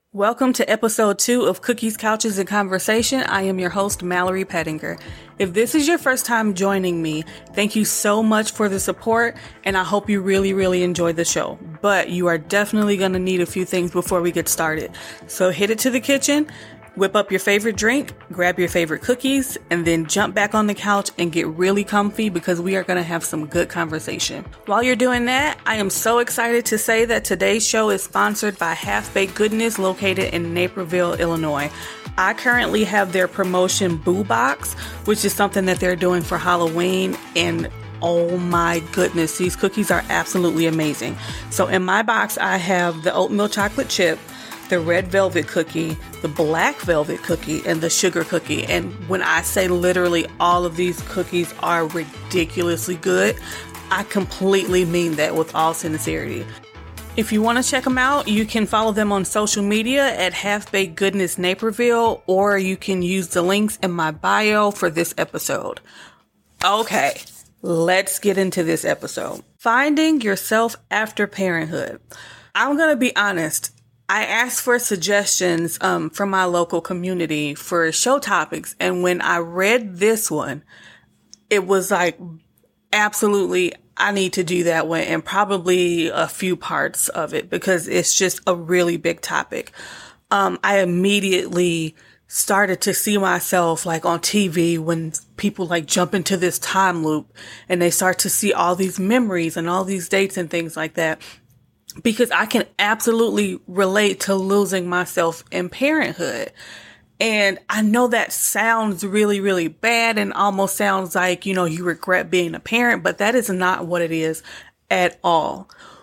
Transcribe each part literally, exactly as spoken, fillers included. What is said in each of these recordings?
Welcome to episode two of Cookies, Couches, and Conversation. I am your host, Mallory Pettinger. If this is your first time joining me, thank you so much for the support, and I hope you really, really enjoy the show. But you are definitely going to need a few things before we get started. So hit it to the kitchen, whip up your favorite drink, grab your favorite cookies, and then jump back on the couch and get really comfy because we are going to have some good conversation. While you're doing that, I am so excited to say that today's show is sponsored by Half Baked Goodness located in Naperville, Illinois. I currently have their promotion Boo Box, which is something that they're doing for Halloween, and oh my goodness, these cookies are absolutely amazing. So in my box, I have the oatmeal chocolate chip, the red velvet cookie, the black velvet cookie, and the sugar cookie. And when I say literally all of these cookies are ridiculously good, I completely mean that with all sincerity. If you want to check them out, you can follow them on social media at Half Baked Goodness Naperville, or you can use the links in my bio for this episode. Okay, let's get into this episode. Finding yourself after parenthood. I'm going to be honest. I asked for suggestions um, from my local community for show topics. And when I read this one, it was like, absolutely, I need to do that one and probably a few parts of it because it's just a really big topic. Um, I immediately started to see myself like on T V when people like jump into this time loop and they start to see all these memories and all these dates and things like that. Because I can absolutely relate to losing myself in parenthood. And I know that sounds really, really bad and almost sounds like, you know, you regret being a parent, but that is not what it is at all.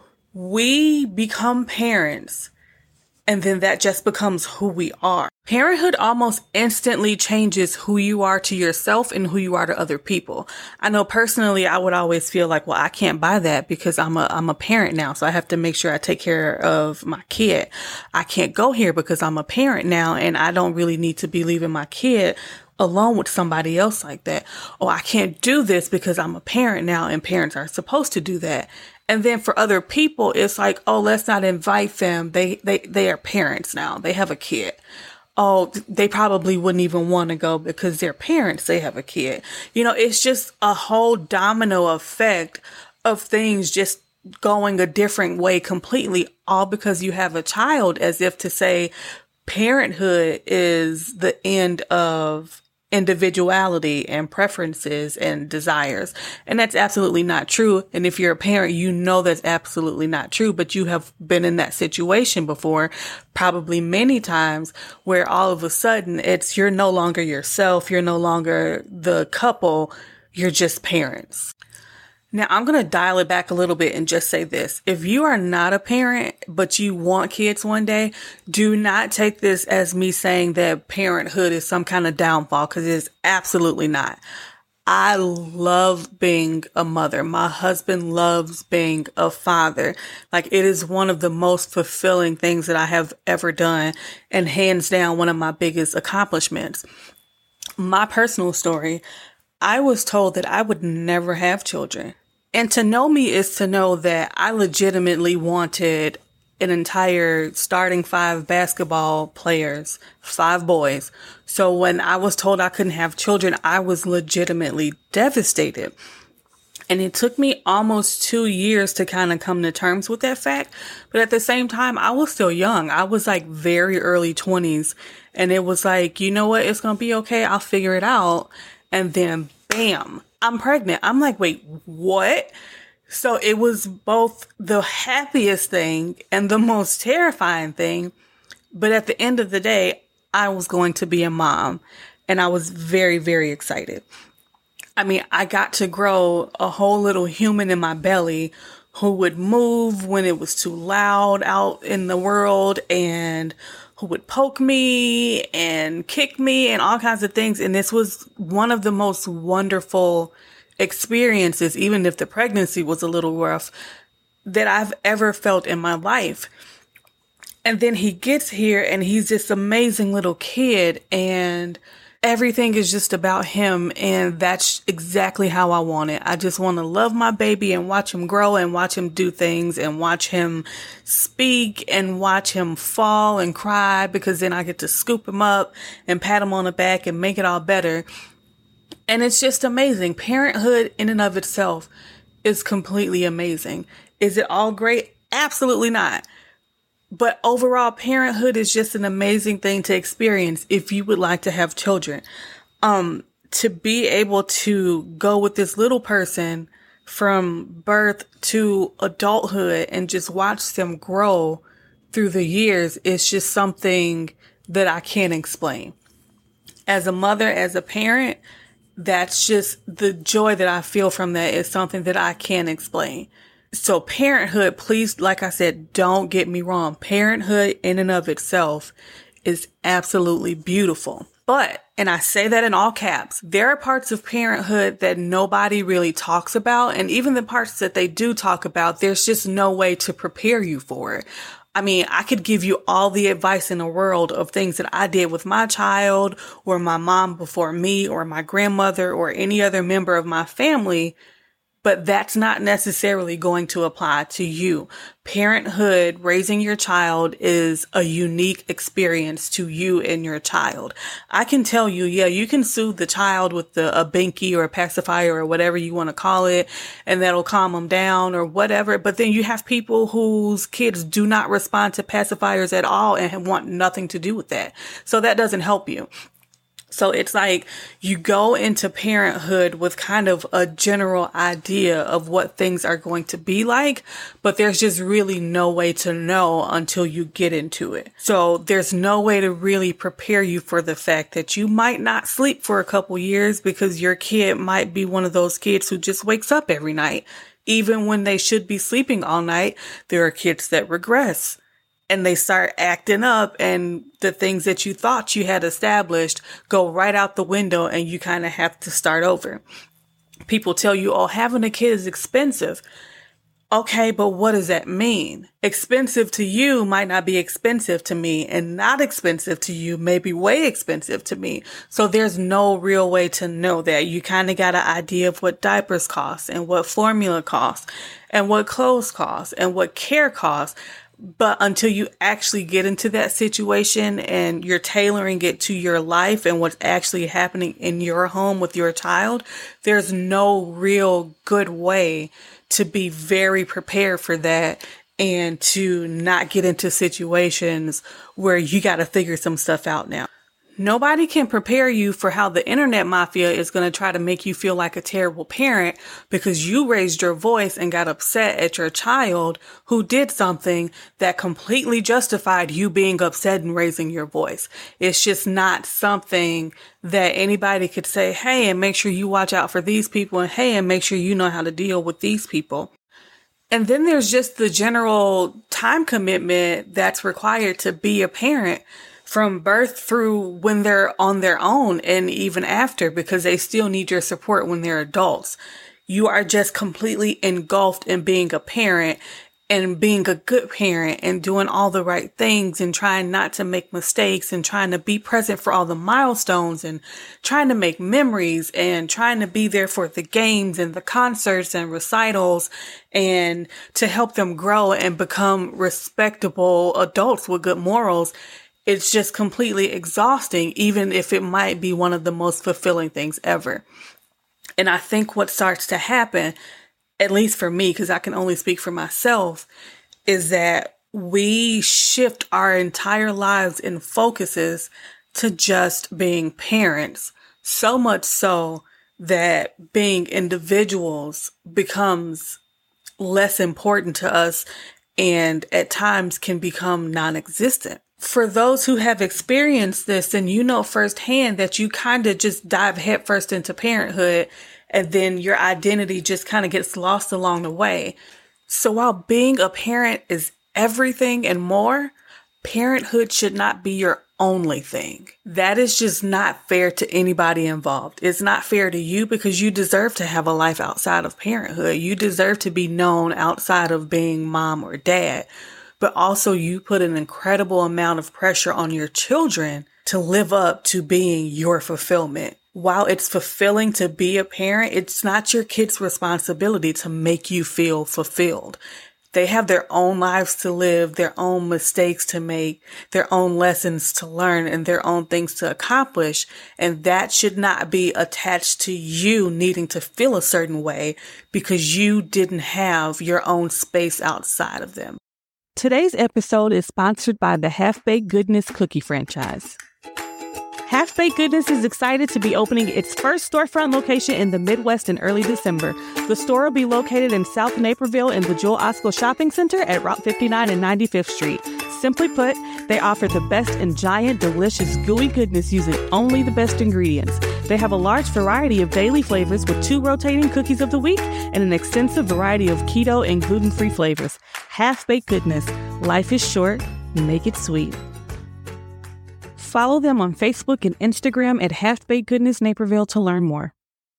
We become parents and then that just becomes who we are. Parenthood almost instantly changes who you are to yourself and who you are to other people. I know personally, I would always feel like, well, I can't buy that because I'm a, I'm a parent now. So I have to make sure I take care of my kid. I can't go here because I'm a parent now and I don't really need to be leaving my kid alone with somebody else like that. Or I can't do this because I'm a parent now and parents are supposed to do that. And then for other people, it's like, oh, let's not invite them. They, they, they are parents now. They have a kid. Oh, they probably wouldn't even want to go because they're parents. They have a kid. You know, it's just a whole domino effect of things just going a different way completely, all because you have a child, as if to say parenthood is the end of individuality and preferences and desires. And that's absolutely not true. And if you're a parent, you know that's absolutely not true, but you have been in that situation before, probably many times, where all of a sudden it's you're no longer yourself, you're no longer the couple, you're just parents. Now, I'm going to dial it back a little bit and just say this. If you are not a parent, but you want kids one day, do not take this as me saying that parenthood is some kind of downfall, because it is absolutely not. I love being a mother. My husband loves being a father. Like, it is one of the most fulfilling things that I have ever done, and hands down one of my biggest accomplishments. My personal story, I was told that I would never have children. And to know me is to know that I legitimately wanted an entire starting five basketball players, five boys. So when I was told I couldn't have children, I was legitimately devastated. And it took me almost two years to kind of come to terms with that fact. But at the same time, I was still young. I was like very early twenties. And it was like, you know what? It's going to be okay. I'll figure it out. And then bam, I'm pregnant. I'm like, wait, what? So it was both the happiest thing and the most terrifying thing. But at the end of the day, I was going to be a mom, and I was very, very excited. I mean, I got to grow a whole little human in my belly who would move when it was too loud out in the world, and who would poke me and kick me and all kinds of things. And this was one of the most wonderful experiences, even if the pregnancy was a little rough, that I've ever felt in my life. And then he gets here and he's this amazing little kid. And everything is just about him, and that's exactly how I want it. I just want to love my baby and watch him grow and watch him do things and watch him speak and watch him fall and cry, because then I get to scoop him up and pat him on the back and make it all better. And it's just amazing. Parenthood in and of itself is completely amazing. Is it all great? Absolutely not. But overall, parenthood is just an amazing thing to experience if you would like to have children. Um, to be able to go with this little person from birth to adulthood and just watch them grow through the years is just something that I can't explain. As a mother, as a parent, that's just the joy that I feel from that is something that I can't explain. So parenthood, please, like I said, don't get me wrong. Parenthood in and of itself is absolutely beautiful. But, and I say that in all caps, there are parts of parenthood that nobody really talks about. And even the parts that they do talk about, there's just no way to prepare you for it. I mean, I could give you all the advice in the world of things that I did with my child or my mom before me or my grandmother or any other member of my family, but that's not necessarily going to apply to you. Parenthood, raising your child, is a unique experience to you and your child. I can tell you, yeah, you can soothe the child with the, a binky or a pacifier or whatever you want to call it, and that'll calm them down or whatever. But then you have people whose kids do not respond to pacifiers at all and want nothing to do with that. So that doesn't help you. So it's like you go into parenthood with kind of a general idea of what things are going to be like, but there's just really no way to know until you get into it. So there's no way to really prepare you for the fact that you might not sleep for a couple years because your kid might be one of those kids who just wakes up every night. Even when they should be sleeping all night, there are kids that regress. And they start acting up, and the things that you thought you had established go right out the window, and you kind of have to start over. People tell you, oh, having a kid is expensive. Okay, but what does that mean? Expensive to you might not be expensive to me, and not expensive to you may be way expensive to me. So there's no real way to know that. You kind of got an idea of what diapers cost, and what formula costs, and what clothes cost, and what care costs. But until you actually get into that situation and you're tailoring it to your life and what's actually happening in your home with your child, there's no real good way to be very prepared for that and to not get into situations where you got to figure some stuff out now. Nobody can prepare you for how the internet mafia is going to try to make you feel like a terrible parent because you raised your voice and got upset at your child who did something that completely justified you being upset and raising your voice. It's just not something that anybody could say, hey, and make sure you watch out for these people, and hey, and make sure you know how to deal with these people. And then there's just the general time commitment that's required to be a parent, from birth through when they're on their own and even after, because they still need your support when they're adults. You are just completely engulfed in being a parent and being a good parent and doing all the right things and trying not to make mistakes and trying to be present for all the milestones and trying to make memories and trying to be there for the games and the concerts and recitals and to help them grow and become respectable adults with good morals. It's just completely exhausting, even if it might be one of the most fulfilling things ever. And I think what starts to happen, at least for me, because I can only speak for myself, is that we shift our entire lives and focuses to just being parents. So much so that being individuals becomes less important to us and at times can become non-existent. For those who have experienced this, and you know firsthand that you kind of just dive headfirst into parenthood and then your identity just kind of gets lost along the way. So while being a parent is everything and more, parenthood should not be your only thing. That is just not fair to anybody involved. It's not fair to you because you deserve to have a life outside of parenthood. You deserve to be known outside of being mom or dad. but also you put an incredible amount of pressure on your children to live up to being your fulfillment. While it's fulfilling to be a parent, it's not your kid's responsibility to make you feel fulfilled. They have their own lives to live, their own mistakes to make, their own lessons to learn, and their own things to accomplish. And that should not be attached to you needing to feel a certain way because you didn't have your own space outside of them. Today's episode is sponsored by the Half-Baked Goodness Cookie franchise. Half-Baked Goodness is excited to be opening its first storefront location in the Midwest in early December. The store will be located in South Naperville in the Jewel Osco Shopping Center at Route fifty-nine and ninety-fifth Street. Simply put, they offer the best in giant, delicious, gooey goodness using only the best ingredients. They have a large variety of daily flavors with two rotating cookies of the week and an extensive variety of keto and gluten-free flavors. Half-Baked Goodness. Life is short. Make it sweet. Follow them on Facebook and Instagram at Half-Baked Goodness Naperville to learn more.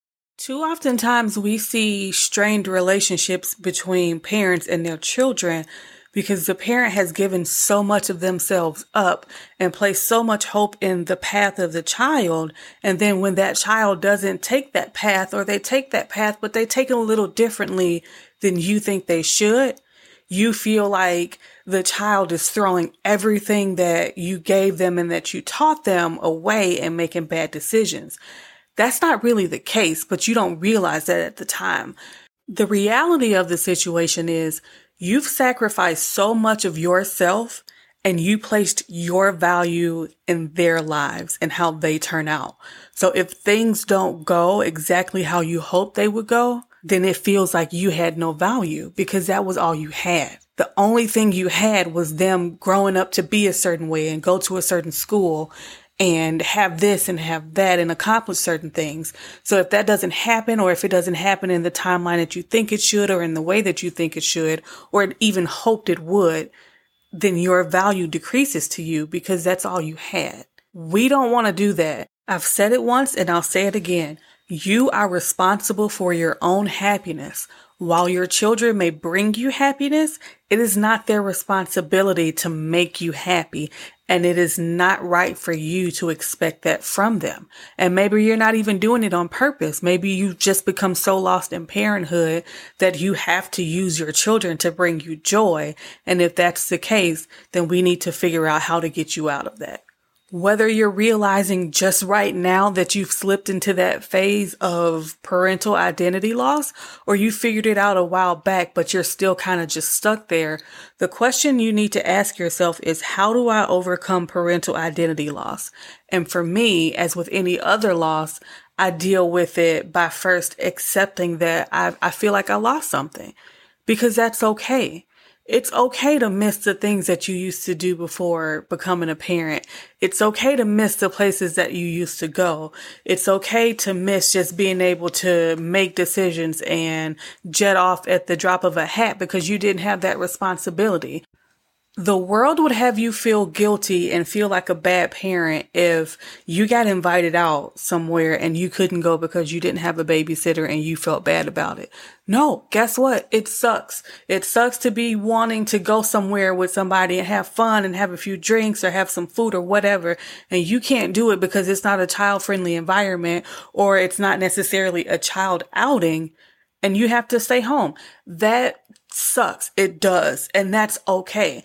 Too oftentimes we see strained relationships between parents and their children because the parent has given so much of themselves up and placed so much hope in the path of the child. And then when that child doesn't take that path, or they take that path, but they take it a little differently than you think they should, you feel like the child is throwing everything that you gave them and that you taught them away and making bad decisions. That's not really the case, but you don't realize that at the time. The reality of the situation is you've sacrificed so much of yourself and you placed your value in their lives and how they turn out. So if things don't go exactly how you hoped they would go, then it feels like you had no value because that was all you had. The only thing you had was them growing up to be a certain way and go to a certain school and have this and have that and accomplish certain things. So if that doesn't happen, or if it doesn't happen in the timeline that you think it should, or in the way that you think it should, or even hoped it would, then your value decreases to you because that's all you had. We don't want to do that. I've said it once and I'll say it again. You are responsible for your own happiness. While your children may bring you happiness, it is not their responsibility to make you happy. And it is not right for you to expect that from them. And maybe you're not even doing it on purpose. Maybe you've just become so lost in parenthood that you have to use your children to bring you joy. And if that's the case, then we need to figure out how to get you out of that. Whether you're realizing just right now that you've slipped into that phase of parental identity loss, or you figured it out a while back, but you're still kind of just stuck there, the question you need to ask yourself is, how do I overcome parental identity loss? And for me, as with any other loss, I deal with it by first accepting that I, I feel like I lost something, because that's okay. It's okay to miss the things that you used to do before becoming a parent. It's okay to miss the places that you used to go. It's okay to miss just being able to make decisions and jet off at the drop of a hat because you didn't have that responsibility. The world would have you feel guilty and feel like a bad parent if you got invited out somewhere and you couldn't go because you didn't have a babysitter and you felt bad about it. No, guess what? It sucks. It sucks to be wanting to go somewhere with somebody and have fun and have a few drinks or have some food or whatever, and you can't do it because it's not a child-friendly environment or it's not necessarily a child outing, and you have to stay home. That sucks. It does. And that's okay.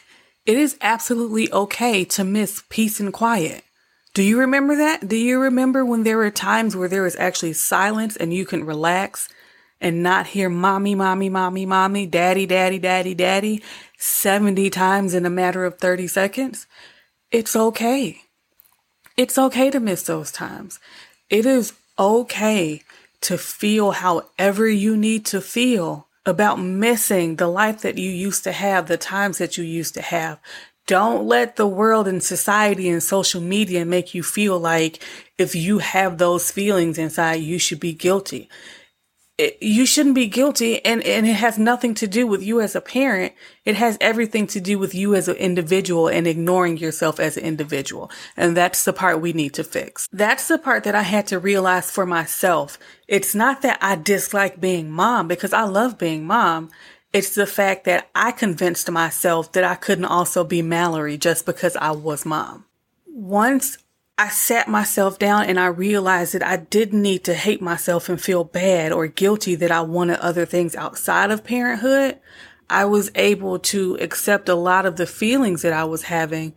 It is absolutely okay to miss peace and quiet. Do you remember that? Do you remember when there were times where there was actually silence and you can relax and not hear mommy, mommy, mommy, mommy, daddy, daddy, daddy, daddy seventy times in a matter of thirty seconds? It's okay. It's okay to miss those times. It is okay to feel however you need to feel about missing the life that you used to have, the times that you used to have. Don't let the world and society and social media make you feel like if you have those feelings inside, you should be guilty. It, you shouldn't be guilty, and, and it has nothing to do with you as a parent. It has everything to do with you as an individual and ignoring yourself as an individual. And that's the part we need to fix. That's the part that I had to realize for myself. It's not that I dislike being mom, because I love being mom. It's the fact that I convinced myself that I couldn't also be Mallory just because I was mom. Once I sat myself down and I realized that I didn't need to hate myself and feel bad or guilty that I wanted other things outside of parenthood, I was able to accept a lot of the feelings that I was having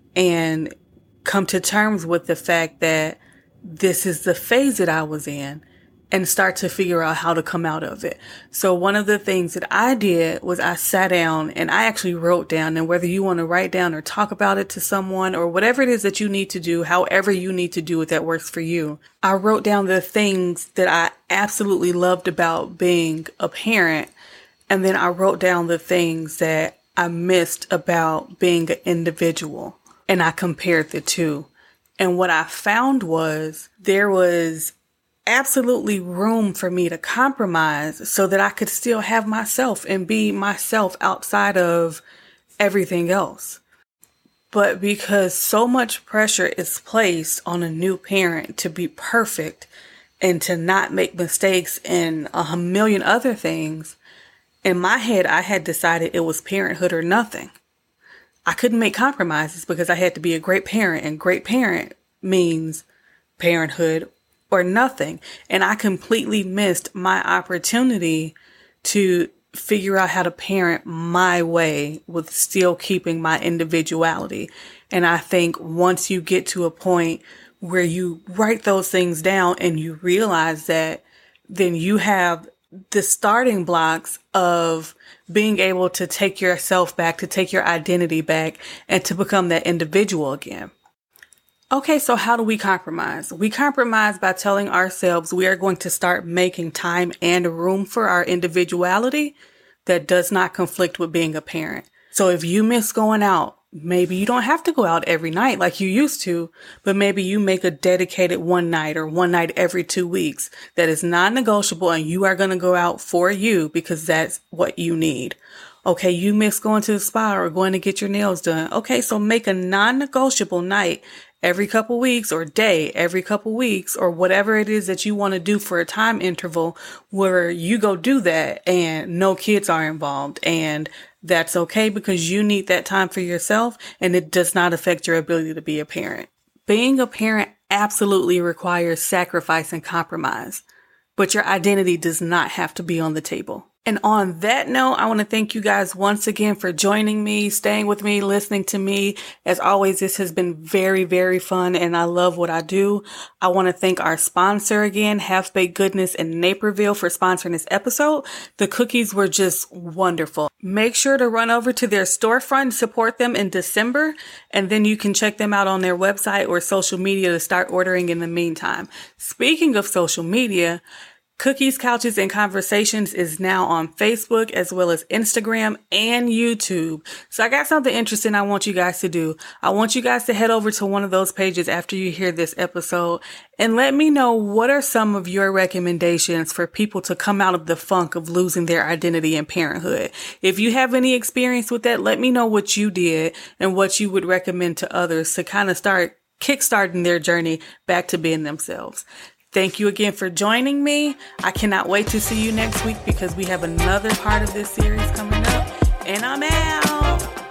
and come to terms with the fact that this is the phase that I was in and start to figure out how to come out of it. So one of the things that I did was I sat down and I actually wrote down, and whether you want to write down or talk about it to someone or whatever it is that you need to do, however you need to do it that works for you, I wrote down the things that I absolutely loved about being a parent. And then I wrote down the things that I missed about being an individual. And I compared the two. And what I found was there was absolutely room for me to compromise so that I could still have myself and be myself outside of everything else. But because so much pressure is placed on a new parent to be perfect and to not make mistakes and a million other things, in my head, I had decided it was parenthood or nothing. I couldn't make compromises because I had to be a great parent, and great parent means parenthood or nothing. And I completely missed my opportunity to figure out how to parent my way with still keeping my individuality. And I think once you get to a point where you write those things down and you realize that, then you have the starting blocks of being able to take yourself back, to take your identity back, and to become that individual again. Okay, so how do we compromise? We compromise by telling ourselves we are going to start making time and room for our individuality that does not conflict with being a parent. So if you miss going out, maybe you don't have to go out every night like you used to, but maybe you make a dedicated one night or one night every two weeks that is non-negotiable, and you are going to go out for you because that's what you need. Okay, you miss going to the spa or going to get your nails done. Okay, so make a non-negotiable night every couple weeks, or day every couple weeks, or whatever it is that you want to do for a time interval where you go do that and no kids are involved. And that's okay because you need that time for yourself, and it does not affect your ability to be a parent. Being a parent absolutely requires sacrifice and compromise, but your identity does not have to be on the table. And on that note, I want to thank you guys once again for joining me, staying with me, listening to me. As always, this has been very, very fun, and I love what I do. I want to thank our sponsor again, Half Baked Goodness in Naperville, for sponsoring this episode. The cookies were just wonderful. Make sure to run over to their storefront, support them in December, and then you can check them out on their website or social media to start ordering in the meantime. Speaking of social media, Cookies, Couches, and Conversations is now on Facebook as well as Instagram and YouTube. So I got something interesting I want you guys to do. I want you guys to head over to one of those pages after you hear this episode and let me know what are some of your recommendations for people to come out of the funk of losing their identity in parenthood. If you have any experience with that, let me know what you did and what you would recommend to others to kind of start kickstarting their journey back to being themselves. Thank you again for joining me. I cannot wait to see you next week because we have another part of this series coming up. And I'm out.